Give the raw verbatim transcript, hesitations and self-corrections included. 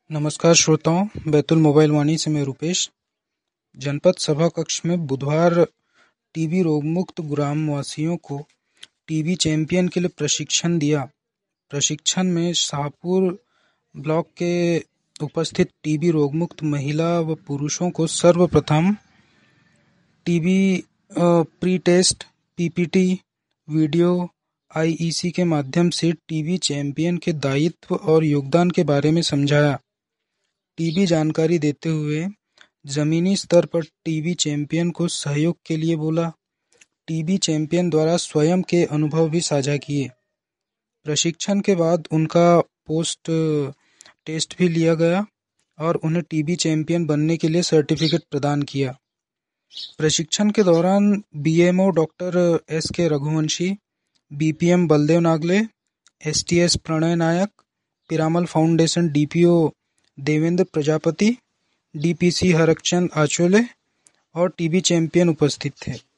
नमस्कार श्रोताओं, बैतुल मोबाइल वाणी से मैं रुपेश। जनपद सभा कक्ष में बुधवार टीबी रोगमुक्त ग्रामवासियों को टीबी चैंपियन के लिए प्रशिक्षण दिया। प्रशिक्षण में शाहपुर ब्लॉक के उपस्थित टीबी रोगमुक्त महिला व पुरुषों को सर्वप्रथम TB pre test, PPT, video, IEC के माध्यम से टीबी चैंपियन के दायित्व और योगदान के बारे में समझाया। टीबी जानकारी देते हुए जमीनी स्तर पर टीबी चैंपियन को सहयोग के लिए बोला। टीबी चैंपियन द्वारा स्वयं के अनुभव भी साझा किए। प्रशिक्षण के बाद उनका पोस्ट टेस्ट भी लिया गया और उन्हें टीबी चैंपियन बनने के लिए सर्टिफिकेट प्रदान किया। प्रशिक्षण के दौरान BMO doctor S K Raghuvanshi, BPM Baldev Nagle, STS Pranay Nayak, Piramal foundation DPO Devendra Prajapati, DPC Harakchand Achole और टीबी चैंपियन उपस्थित थे।